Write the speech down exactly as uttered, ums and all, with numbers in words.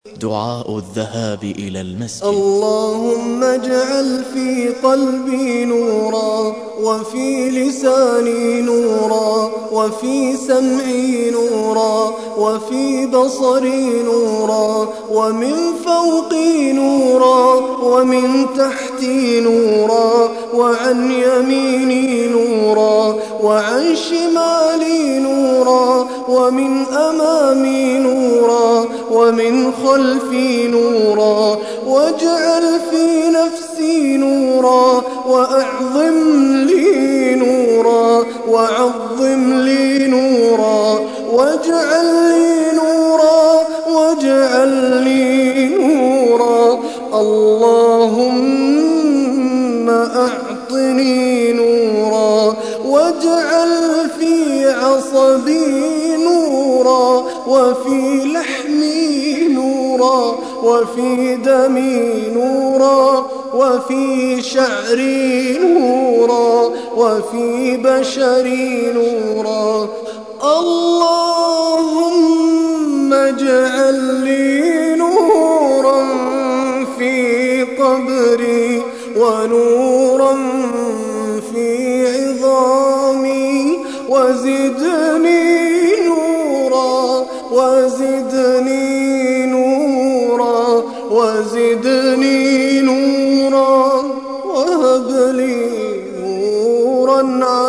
دعاء الذهاب إلى المسجد. اللهم اجعل في قلبي نورا، وفي لساني نورا، وفي سمعي نورا، وفي بصري نورا، ومن فوقي نورا، ومن تحتي نورا، وعن يميني نورا، وعن شمالي نورا، ومن أمامي نورا، ومن خلفي نورا. واجعل في نفسي نورا، وأعظم لي نورا، وعظم لي نورا. واجعل لي نورا، واجعل لي نورا. اللهم أعطني نورا، واجعل في عصبي نورا، وفي لحمي نورا، وفي دمي نورا، وفي شعري نورا، وفي بشري نورا. اللهم اجعل لي نورا في قبري، ونورا في عظامي، وزدني نورا، وزدني نورا، وزدني نورا، وهب لي نورا